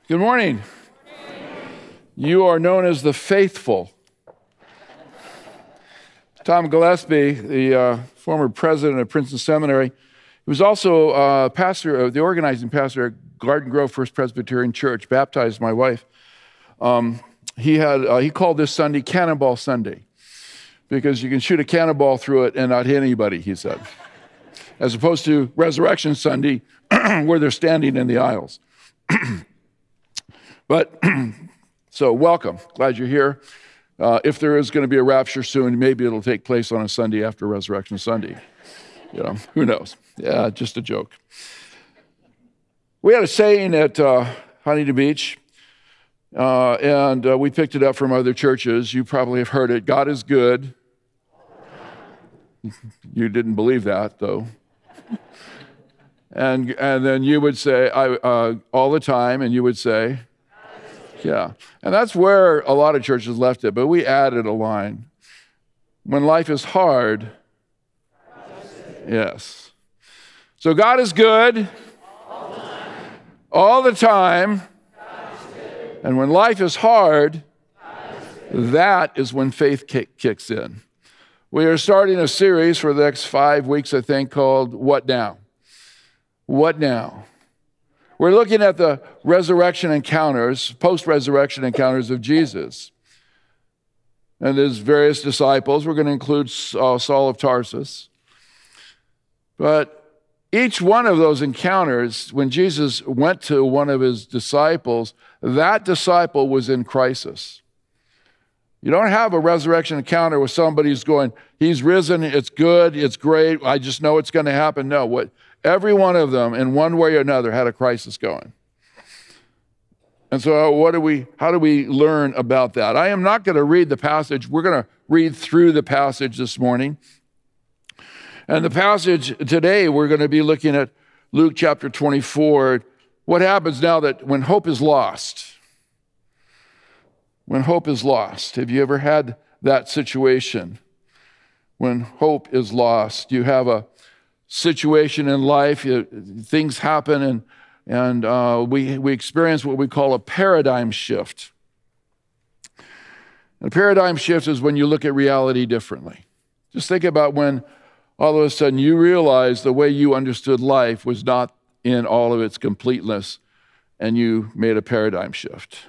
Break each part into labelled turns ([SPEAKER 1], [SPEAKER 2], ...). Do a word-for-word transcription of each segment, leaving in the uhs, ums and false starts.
[SPEAKER 1] Good morning. You are known as the faithful. Tom Gillespie, the uh, former president of Princeton Seminary, he was also uh, pastor, uh, the organizing pastor at Garden Grove First Presbyterian Church, baptized my wife. Um, he had uh, he called this Sunday Cannonball Sunday because you can shoot a cannonball through it and not hit anybody, he said, as opposed to Resurrection Sunday where they're standing in the aisles. But, so welcome. Glad you're here. Uh, if there is going to be a rapture soon, maybe it'll take place on a Sunday after Resurrection Sunday. You know, who knows? Yeah, just a joke. We had a saying at uh, Huntington Beach, uh, and uh, we picked it up from other churches. You probably have heard it. God is good. You didn't believe that, though. And and then you would say, I, uh, all the time, and you would say, yeah. And that's where a lot of churches left it, but we added a line. When life is hard, yes. So God is good all the time. All the time. And when life is hard, is that is when faith kick, kicks in. We are starting a series for the next five weeks, I think, called What Now? What Now? We're looking at the resurrection encounters, post-resurrection encounters of Jesus and his various disciples. We're going to include uh, Saul of Tarsus. But each one of those encounters, when Jesus went to one of his disciples, that disciple was in crisis. You don't have a resurrection encounter with somebody who's going, he's risen, it's good, it's great, I just know it's going to happen. No, what every one of them, in one way or another, had a crisis going. And so what do we, how do we learn about that? I am not going to read the passage. We're going to read through the passage this morning. And the passage today, we're going to be looking at Luke chapter twenty-four. What happens now that when hope is lost? When hope is lost. Have you ever had that situation? When hope is lost, you have a situation in life, you, things happen, and and uh, we we experience what we call a paradigm shift. And a paradigm shift is when you look at reality differently. Just think about when all of a sudden you realize the way you understood life was not in all of its completeness, and you made a paradigm shift.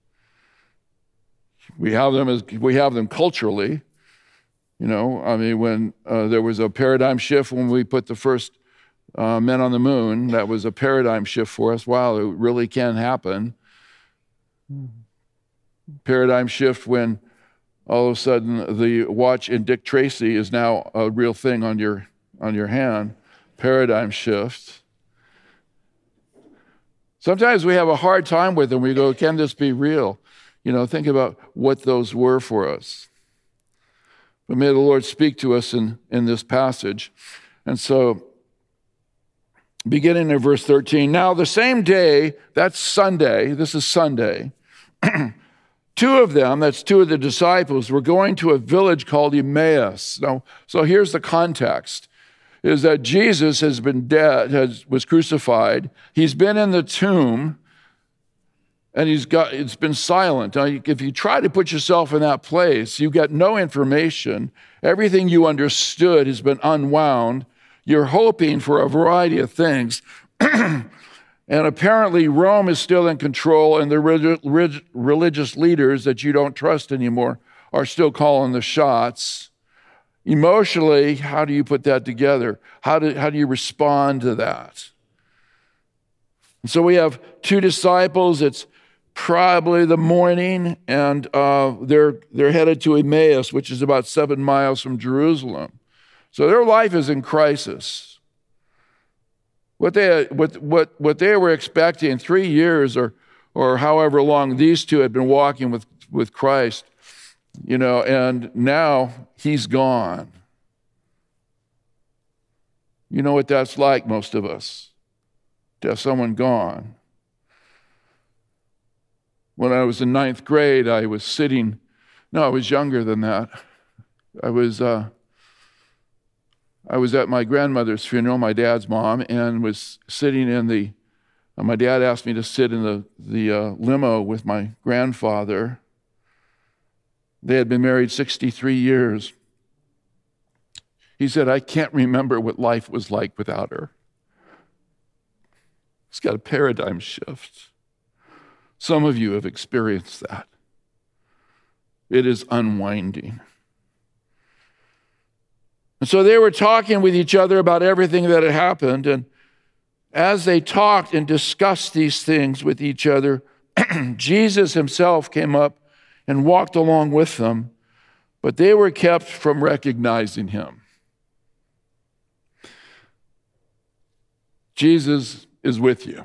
[SPEAKER 1] We have them as we have them culturally. You know, I mean, when uh, there was a paradigm shift when we put the first uh, men on the moon, that was a paradigm shift for us. Wow, it really can happen. Paradigm shift when all of a sudden the watch in Dick Tracy is now a real thing on your on your hand. Paradigm shift. Sometimes we have a hard time with them. We go, can this be real? You know, think about what those were for us. But may the Lord speak to us in, in this passage. And so, beginning in verse thirteen, now the same day, that's Sunday, this is Sunday, two of them, that's two of the disciples, were going to a village called Emmaus. Now, so here's the context, is that Jesus has been dead, has, was crucified. He's been in the tomb, and he's got, it's been silent. Now, if you try to put yourself in that place, you get no information. Everything you understood has been unwound. You're hoping for a variety of things. And apparently Rome is still in control, and the relig- religious leaders that you don't trust anymore are still calling the shots. Emotionally, how do you put that together? How do, how do you respond to that? And so we have two disciples. It's probably the morning, and uh, they're they're headed to Emmaus, which is about seven miles from Jerusalem. So their life is in crisis. What they what what what they were expecting three years or or however long these two had been walking with with Christ, you know, and now he's gone. You know what that's like, most of us, to have someone gone. When I was in ninth grade, I was sitting, no, I was younger than that. I was uh, I was at my grandmother's funeral, my dad's mom, and was sitting in the And my dad asked me to sit in the, the uh, limo with my grandfather. They had been married sixty-three years. He said, I can't remember what life was like without her. It's got a paradigm shift. Some of you have experienced that. It is unwinding. And so they were talking with each other about everything that had happened. And as they talked and discussed these things with each other, Jesus himself came up and walked along with them, but they were kept from recognizing him. Jesus is with you.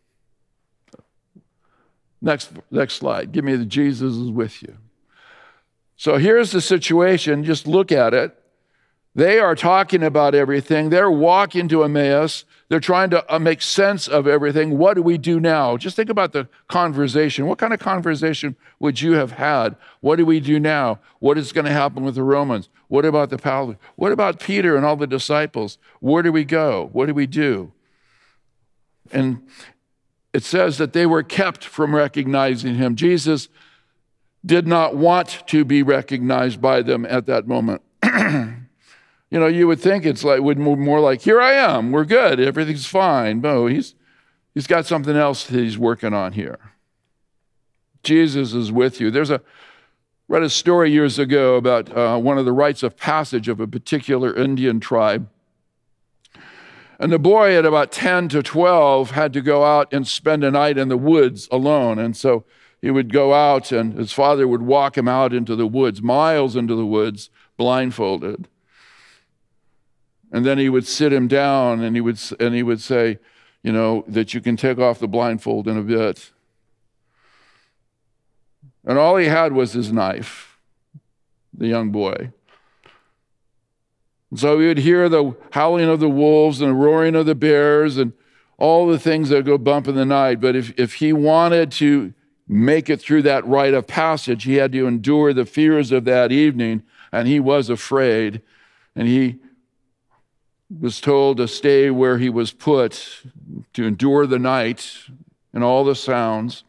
[SPEAKER 1] Next, next slide. Give me the Jesus is with you. So here's the situation. Just look at it. They are talking about everything. They're walking to Emmaus. They're trying to make sense of everything. What do we do now? Just think about the conversation. What kind of conversation would you have had? What do we do now? What is going to happen with the Romans? What about the Paladins? What about Peter and all the disciples? Where do we go? What do we do? And it says that they were kept from recognizing him. Jesus did not want to be recognized by them at that moment. You know, you would think it's like, would more like, here I am, we're good, everything's fine. No, he's, he's got something else that he's working on here. Jesus is with you. There's a, read a story years ago about uh, one of the rites of passage of a particular Indian tribe. And the boy at about ten to twelve had to go out and spend a night in the woods alone. And so he would go out and his father would walk him out into the woods, miles into the woods, blindfolded. And then he would sit him down and he would, and he would say, you know, that you can take off the blindfold in a bit. And all he had was his knife, the young boy. And so he would hear the howling of the wolves and the roaring of the bears and all the things that go bump in the night. But if, if he wanted to make it through that rite of passage, he had to endure the fears of that evening, and he was afraid. And he was told to stay where he was put, to endure the night and all the sounds.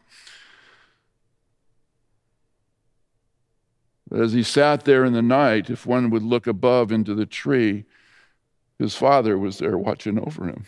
[SPEAKER 1] But as he sat there in the night, if one would look above into the tree, his father was there watching over him.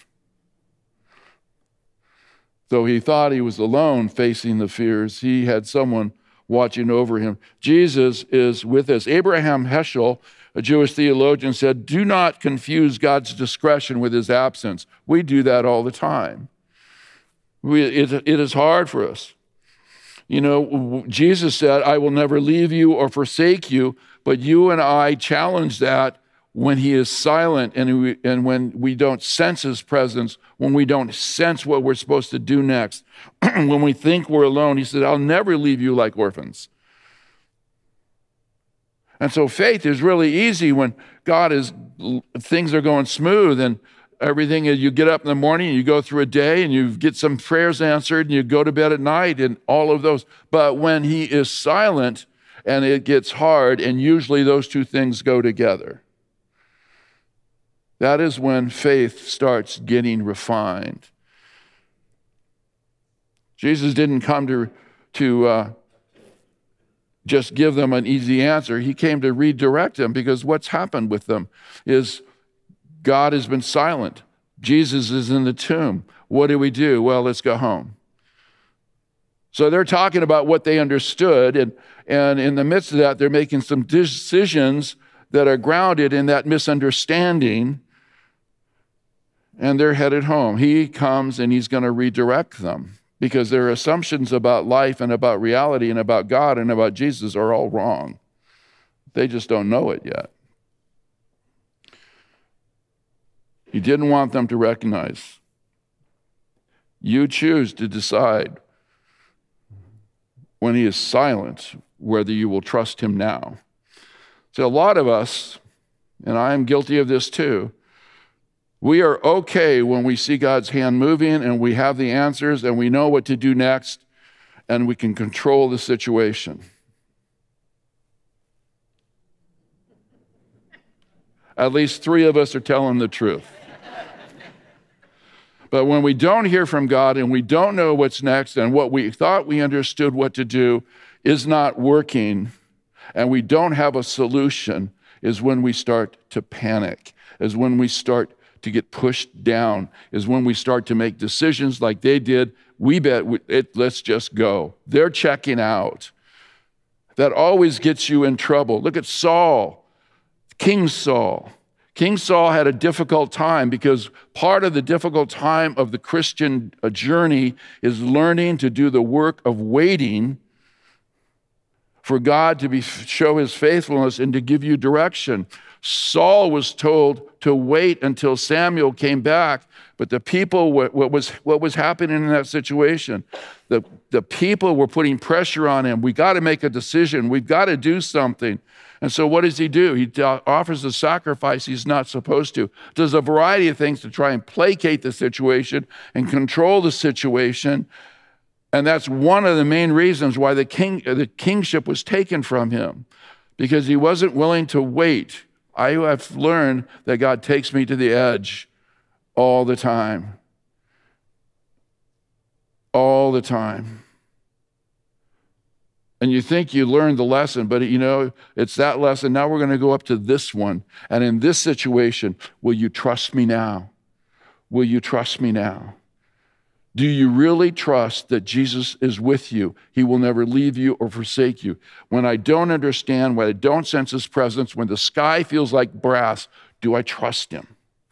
[SPEAKER 1] Though he thought he was alone facing the fears, he had someone watching over him. Jesus is with us. Abraham Heschel, a Jewish theologian, said, do not confuse God's discretion with his absence. We do that all the time. We, it, it is hard for us. You know, Jesus said, I will never leave you or forsake you, but you and I challenge that when he is silent and, we, and when we don't sense his presence, when we don't sense what we're supposed to do next, when we think we're alone. He said, I'll never leave you like orphans. And so faith is really easy when God is, things are going smooth and everything, you get up in the morning and you go through a day and you get some prayers answered and you go to bed at night and all of those. But when he is silent and it gets hard, and usually those two things go together, that is when faith starts getting refined. Jesus didn't come to, to uh, just give them an easy answer. He came to redirect them, because what's happened with them is God has been silent. Jesus is in the tomb. What do we do? Well, let's go home. So they're talking about what they understood, and, and in the midst of that, they're making some decisions that are grounded in that misunderstanding, and they're headed home. He comes and he's going to redirect them, because their assumptions about life and about reality and about God and about Jesus are all wrong. They just don't know it yet. He didn't want them to recognize. You choose to decide when he is silent whether you will trust him now. So a lot of us, and I am guilty of this too, we are okay when we see God's hand moving and we have the answers and we know what to do next and we can control the situation. At least three of us are telling the truth. But when we don't hear from God and we don't know what's next and what we thought we understood what to do is not working and we don't have a solution, is when we start to panic, is when we start to get pushed down, is when we start to make decisions like they did. We bet it, let's just go. They're checking out. That always gets you in trouble. Look at Saul, King Saul. King Saul had a difficult time because part of the difficult time of the Christian journey is learning to do the work of waiting for God to be, show his faithfulness and to give you direction. Saul was told to wait until Samuel came back, but the people, what was, what was happening in that situation? The, the people were putting pressure on him. We got to make a decision. We've got to do something. And so what does he do? He offers a sacrifice he's not supposed to. Does a variety of things to try and placate the situation and control the situation. And that's one of the main reasons why the king, the kingship was taken from him, because he wasn't willing to wait. I have learned that God takes me to the edge all the time. All the time. And you think you learned the lesson, but you know, it's that lesson. Now we're going to go up to this one. And in this situation, will you trust me now? Will you trust me now? Do you really trust that Jesus is with you? He will never leave you or forsake you. When I don't understand, when I don't sense his presence, when the sky feels like brass, do I trust him?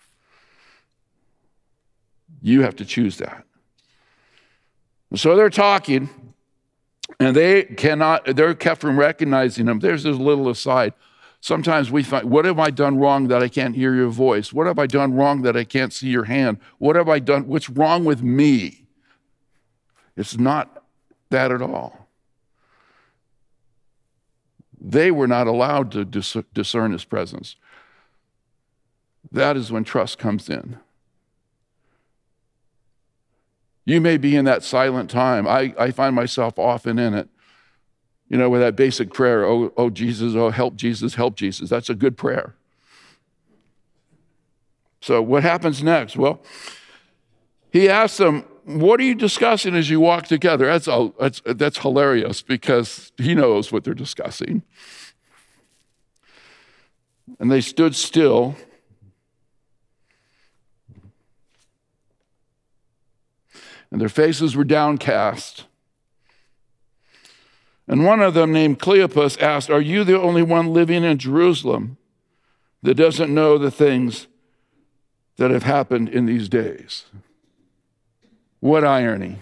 [SPEAKER 1] You have to choose that. So they're talking. And they cannot, they're kept from recognizing him. There's this little aside. Sometimes we find, what have I done wrong that I can't hear your voice? What have I done wrong that I can't see your hand? What have I done? What's wrong with me? It's not that at all. They were not allowed to dis- discern his presence. That is when trust comes in. You may be in that silent time. I, I find myself often in it. You know, with that basic prayer, oh, oh, Jesus, oh, help Jesus, help Jesus. That's a good prayer. So what happens next? Well, he asks them, what are you discussing as you walk together? That's, a, that's, that's hilarious because he knows what they're discussing. And they stood still. And their faces were downcast. And one of them, named Cleopas, asked, are you the only one living in Jerusalem that doesn't know the things that have happened in these days? What irony.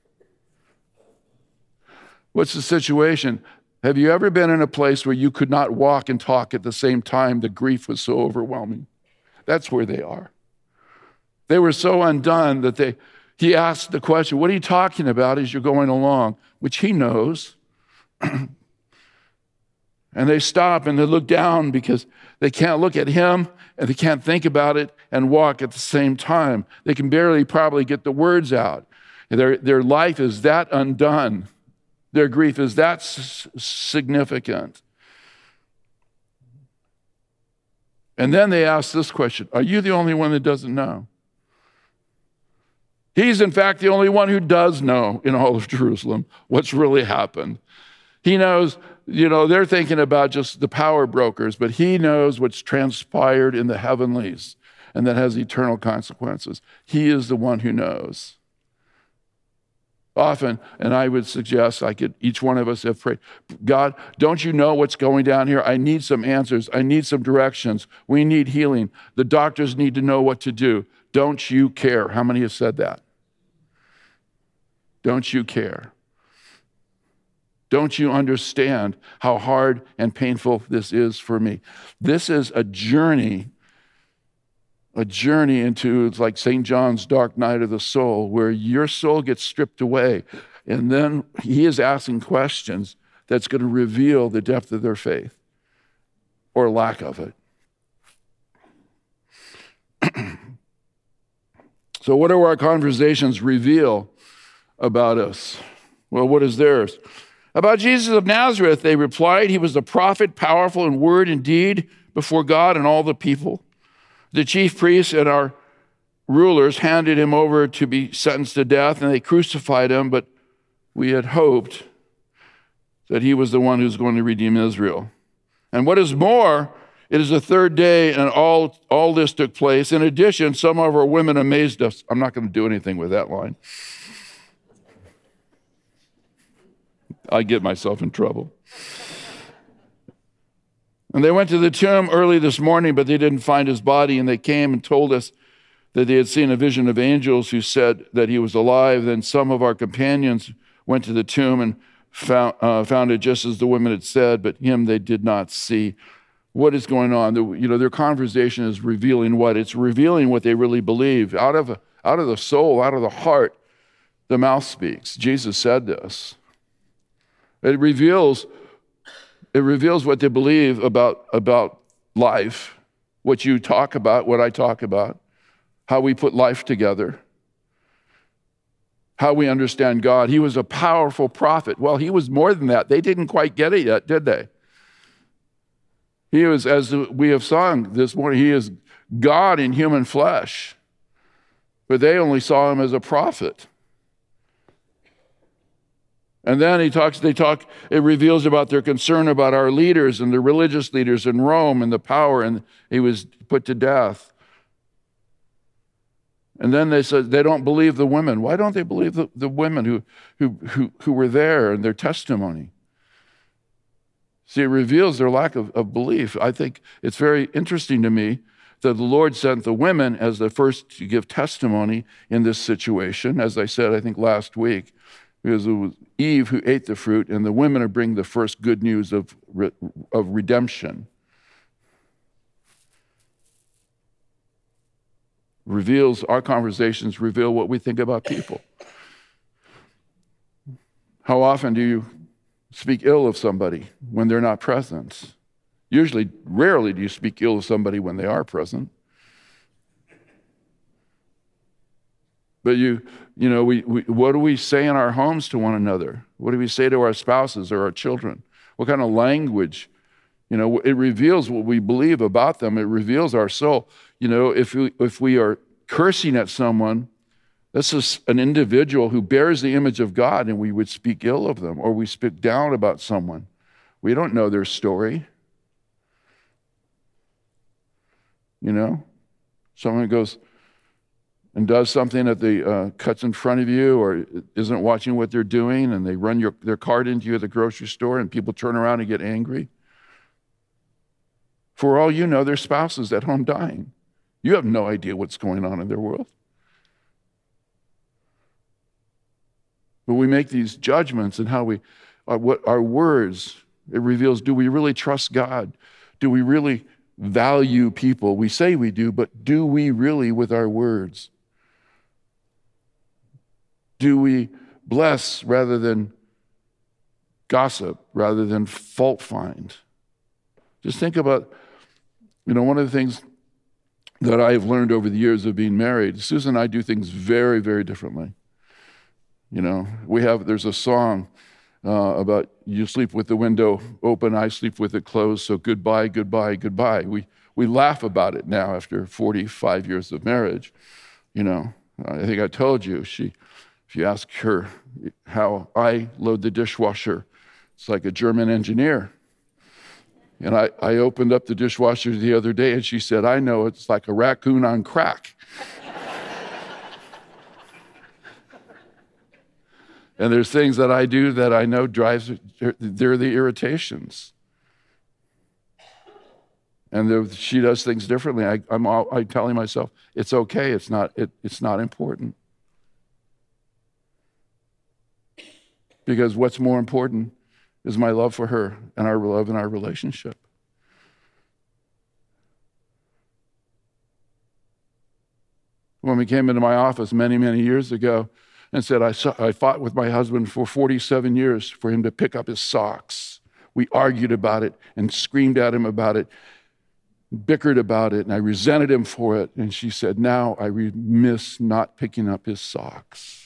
[SPEAKER 1] What's the situation? Have you ever been in a place where you could not walk and talk at the same time? The grief was so overwhelming. That's where they are. They were so undone that they... He asked the question, what are you talking about as you're going along? Which he knows. And they stop and they look down because they can't look at him and they can't think about it and walk at the same time. They can barely probably get the words out. Their, their life is that undone. Their grief is that s- significant. And then they ask this question, are you the only one that doesn't know? He's, in fact, the only one who does know in all of Jerusalem what's really happened. He knows, you know, they're thinking about just the power brokers, but he knows what's transpired in the heavenlies, and that has eternal consequences. He is the one who knows. Often, and I would suggest, I could, each one of us have prayed, God, don't you know what's going down here? I need some answers. I need some directions. We need healing. The doctors need to know what to do. Don't you care? How many have said that? Don't you care? Don't you understand how hard and painful this is for me? This is a journey, a journey into, it's like Saint John's dark night of the soul, where your soul gets stripped away. And then he is asking questions that's going to reveal the depth of their faith or lack of it. So what do our conversations reveal about us? Well, what is theirs? About Jesus of Nazareth, they replied, he was a prophet, powerful in word and deed before God and all the people. The chief priests and our rulers handed him over to be sentenced to death, and they crucified him, but we had hoped that he was the one who's going to redeem Israel. And what is more, it is the third day, and all, all this took place. In addition, some of our women amazed us. I'm not going to do anything with that line. I get myself in trouble. And they went to the tomb early this morning, but they didn't find his body, and they came and told us that they had seen a vision of angels who said that he was alive. Then some of our companions went to the tomb and found, uh, found it just as the women had said, but him they did not see. What is going on? The, you know, their conversation is revealing what? It's revealing what they really believe. Out of, out of the soul, out of the heart, the mouth speaks. Jesus said this. It reveals, it reveals what they believe about, about life, what you talk about, what I talk about, how we put life together, how we understand God. He was a powerful prophet. Well, he was more than that. They didn't quite get it yet, did they? He was, as we have sung this morning, he is God in human flesh. But they only saw him as a prophet. And then he talks, they talk, it reveals about their concern about our leaders and the religious leaders in Rome and the power, and he was put to death. And then they said they don't believe the women. Why don't they believe the, the women who, who, who, who were there and their testimony? See, it reveals their lack of, of belief. I think it's very interesting to me that the Lord sent the women as the first to give testimony in this situation, as I said, I think last week, because it was Eve who ate the fruit, and the women are bringing the first good news of, of redemption. Reveals, our conversations reveal what we think about people. How often do you speak ill of somebody when they're not present? Usually, rarely do you speak ill of somebody when they are present. But you, you know, we, we, what do we say in our homes to one another? What do we say to our spouses or our children? What kind of language? You know, it reveals what we believe about them. It reveals our soul. You know, if we, if we are cursing at someone, this is an individual who bears the image of God, and we would speak ill of them, or we speak down about someone. We don't know their story. You know, someone goes and does something that they uh, cuts in front of you or isn't watching what they're doing, and they run your, their cart into you at the grocery store, and people turn around and get angry. For all you know, their spouse is at home dying. You have no idea what's going on in their world. But we make these judgments and how we, uh, what our words, it reveals, do we really trust God? Do we really value people? We say we do, but do we really with our words? Do we bless rather than gossip, rather than fault find? Just think about, you know, one of the things that I've learned over the years of being married, Susan and I do things very, very differently. You know, we have, there's a song uh, about you sleep with the window open, I sleep with it closed, so goodbye, goodbye, goodbye. We, we laugh about it now after forty-five years of marriage. You know, I think I told you, she, if you ask her how I load the dishwasher, it's like a German engineer. And I, I opened up the dishwasher the other day, and she said, I know, it's like a raccoon on crack. And there's things that I do that I know drives, they're the irritations. And she does things differently. I, I'm, all, I'm telling myself, it's okay, it's not, it, it's not important. Because what's more important is my love for her and our love and our relationship. When we came into my office many, many years ago and said, I, saw, I fought with my husband for forty-seven years for him to pick up his socks. We argued about it and screamed at him about it, bickered about it, and I resented him for it. And she said, now I re- miss not picking up his socks.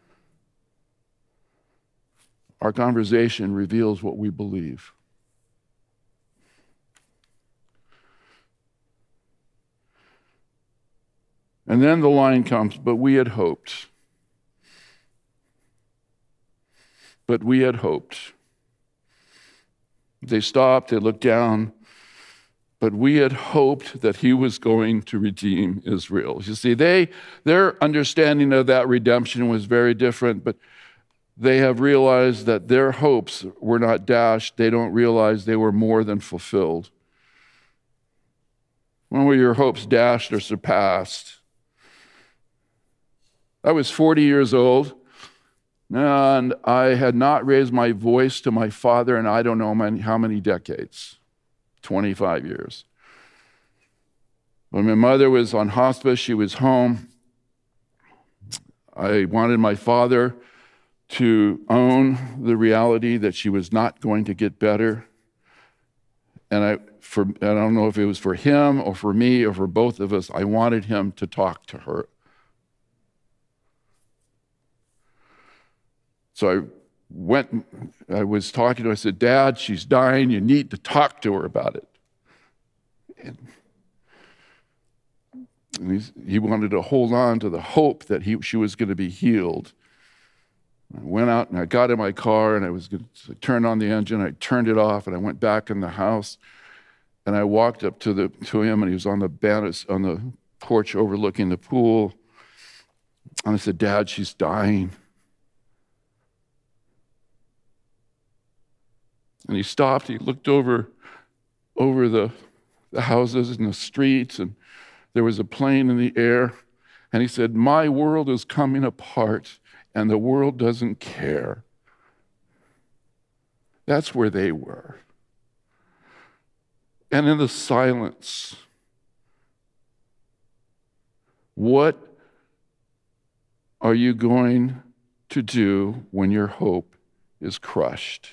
[SPEAKER 1] Our conversation reveals what we believe. And then the line comes, but we had hoped. But we had hoped. They stopped, they looked down, but we had hoped that he was going to redeem Israel. You see, they their understanding of that redemption was very different, but they have realized that their hopes were not dashed. They don't realize they were more than fulfilled. When were your hopes dashed or surpassed? I was forty years old, and I had not raised my voice to my father in I don't know how many decades, twenty-five years. When my mother was on hospice, she was home. I wanted my father to own the reality that she was not going to get better. And I, for, I don't know if it was for him or for me or for both of us, I wanted him to talk to her. So I went, I was talking to her, I said, Dad, she's dying, you need to talk to her about it. And, and he wanted to hold on to the hope that he, she was going to be healed. I went out and I got in my car and I was going to turn on the engine. I turned it off and I went back in the house and I walked up to the to him and he was on the banis, on the porch overlooking the pool. And I said, Dad, she's dying. And he stopped, he looked over, over the, the houses and the streets, and there was a plane in the air, and he said, my world is coming apart, and the world doesn't care. That's where they were. And in the silence, what are you going to do when your hope is crushed?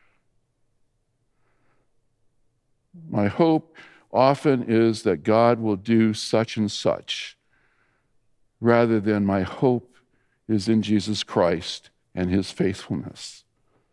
[SPEAKER 1] My hope often is that God will do such and such, rather than my hope is in Jesus Christ and his faithfulness.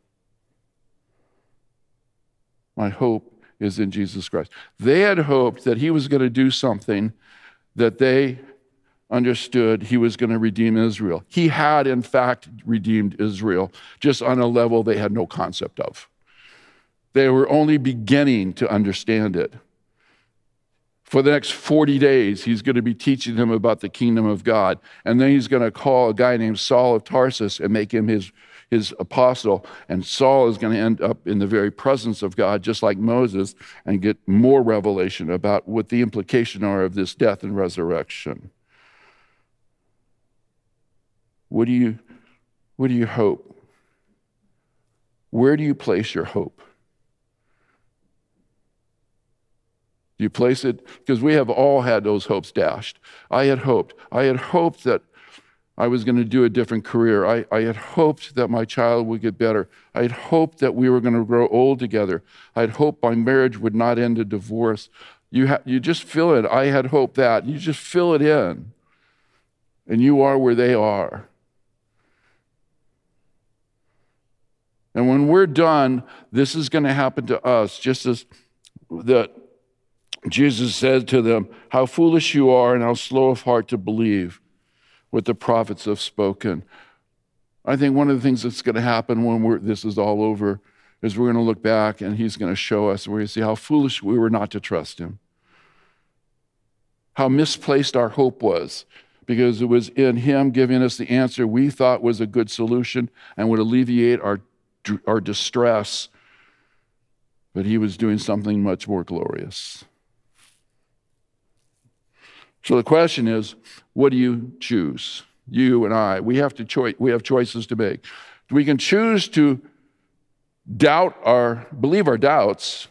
[SPEAKER 1] My hope is in Jesus Christ. They had hoped that he was going to do something that they understood he was going to redeem Israel. He had, in fact, redeemed Israel, just on a level they had no concept of. They were only beginning to understand it. For the next forty days, he's going to be teaching them about the kingdom of God. And then he's going to call a guy named Saul of Tarsus and make him his, his apostle. And Saul is going to end up in the very presence of God, just like Moses, and get more revelation about what the implications are of this death and resurrection. What do you, what do you hope? Where do you place your hope? Do you place it? Because we have all had those hopes dashed. I had hoped. I had hoped that I was going to do a different career. I, I had hoped that my child would get better. I had hoped that we were going to grow old together. I had hoped my marriage would not end in divorce. You, ha- you just fill it. I had hoped that. You just fill it in. And you are where they are. And when we're done, this is going to happen to us, just as that Jesus said to them, how foolish you are and how slow of heart to believe what the prophets have spoken. I think one of the things that's going to happen when we're, this is all over is we're going to look back and he's going to show us, we're going to see how foolish we were not to trust him. How misplaced our hope was, because it was in him giving us the answer we thought was a good solution and would alleviate our, our distress. But he was doing something much more glorious. So the question is, what do you choose? You and I, we have to choi- we have choices to make. We can choose to doubt our, believe our doubts,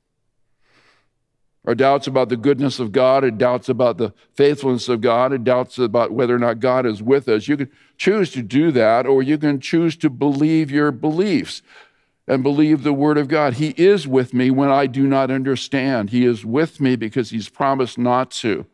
[SPEAKER 1] our doubts about the goodness of God, our doubts about the faithfulness of God, our doubts about whether or not God is with us. You can choose to do that, or you can choose to believe your beliefs and believe the word of God. He is with me when I do not understand. He is with me because he's promised not to.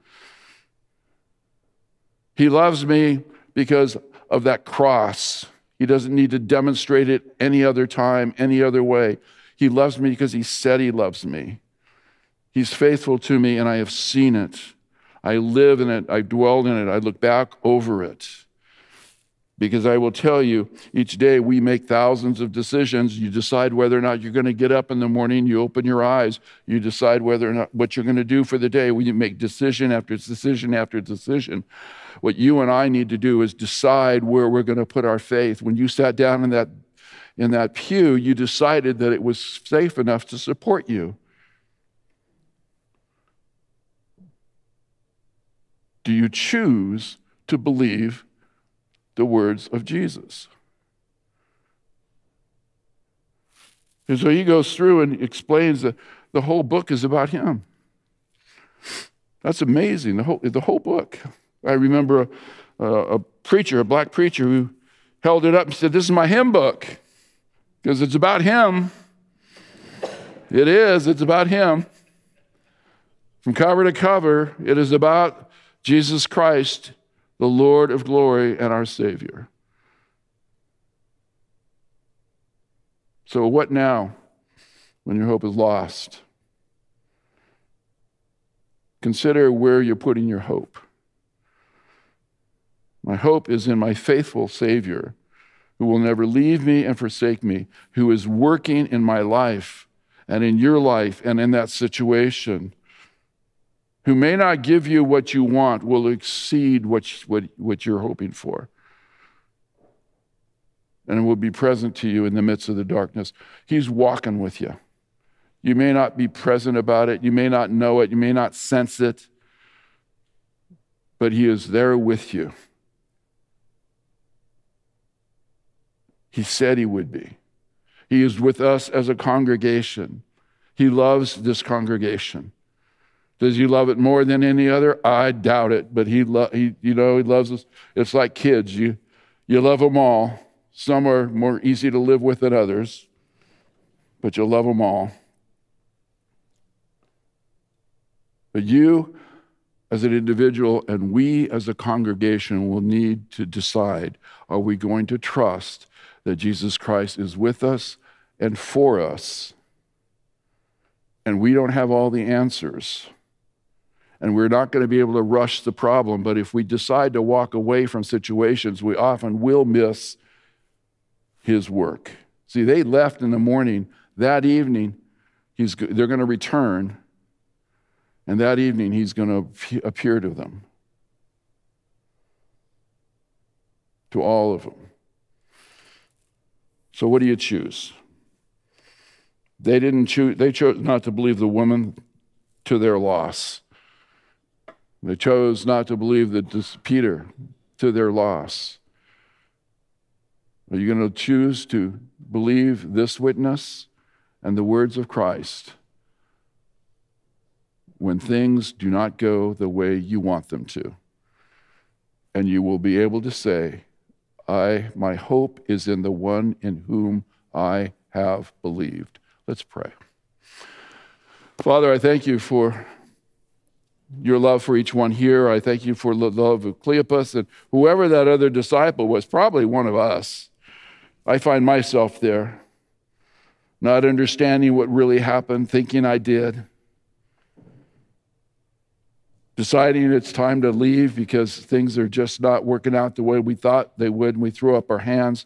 [SPEAKER 1] He loves me because of that cross. He doesn't need to demonstrate it any other time, any other way. He loves me because he said he loves me. He's faithful to me, and I have seen it. I live in it. I dwell in it. I look back over it. Because I will tell you, each day we make thousands of decisions. You decide whether or not you're going to get up in the morning. You open your eyes. You decide whether or not what you're going to do for the day. We make decision after decision after decision. What you and I need to do is decide where we're going to put our faith. When you sat down in that, in that pew, you decided that it was safe enough to support you. Do you choose to believe the words of Jesus? And so he goes through and explains that the whole book is about him. That's amazing, the whole, the whole book. I remember a, a preacher, a black preacher, who held it up and said, "This is my hymn book, because it's about him." It is, it's about him. From cover to cover, it is about Jesus Christ, the Lord of glory and our Savior. So what now when your hope is lost? Consider where you're putting your hope. My hope is in my faithful Savior, who will never leave me and forsake me, who is working in my life and in your life and in that situation, who may not give you what you want, will exceed what, what, what you're hoping for. And will be present to you in the midst of the darkness. He's walking with you. You may not be present about it. You may not know it. You may not sense it. But he is there with you. He said he would be. He is with us as a congregation. He loves this congregation. Does he love it more than any other? I doubt it, but he, lo- he, you know, he loves us. It's like kids. You, you love them all. Some are more easy to live with than others, but you'll love them all. But you, as an individual, and we as a congregation will need to decide, are we going to trust that Jesus Christ is with us and for us? And we don't have all the answers. And we're not going to be able to rush the problem, but if we decide to walk away from situations, we often will miss his work. See, they left in the morning. That evening, he's, they're going to return, and that evening he's going to appear to them, to all of them. So what do you choose? They didn't choose, they chose not to believe the woman to their loss. They chose not to believe that this Peter to their loss. Are you going to choose to believe this witness and the words of Christ when things do not go the way you want them to? And you will be able to say, I, my hope is in the one in whom I have believed. Let's pray. Father, I thank you for your love for each one here. I thank you for the love of Cleopas and whoever that other disciple was, probably one of us. I find myself there, not understanding what really happened, thinking I did, deciding it's time to leave because things are just not working out the way we thought they would, and we throw up our hands.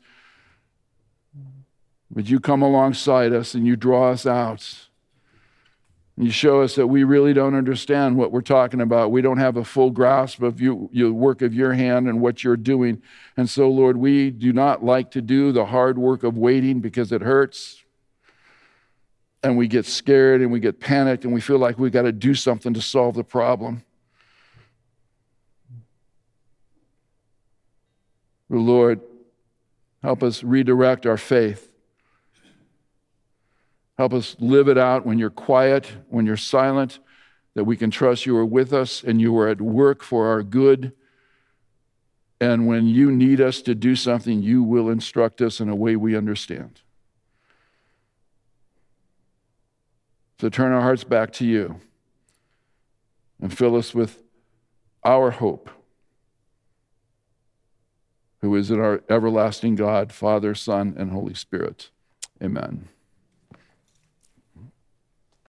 [SPEAKER 1] But you come alongside us and you draw us out. You show us that we really don't understand what we're talking about. We don't have a full grasp of you, your work of your hand and what you're doing. And so, Lord, we do not like to do the hard work of waiting because it hurts. And we get scared and we get panicked and we feel like we've got to do something to solve the problem. But Lord, help us redirect our faith. Help us live it out when you're quiet, when you're silent, that we can trust you are with us and you are at work for our good. And when you need us to do something, you will instruct us in a way we understand. So turn our hearts back to you and fill us with our hope, who is in our everlasting God, Father, Son, and Holy Spirit. Amen.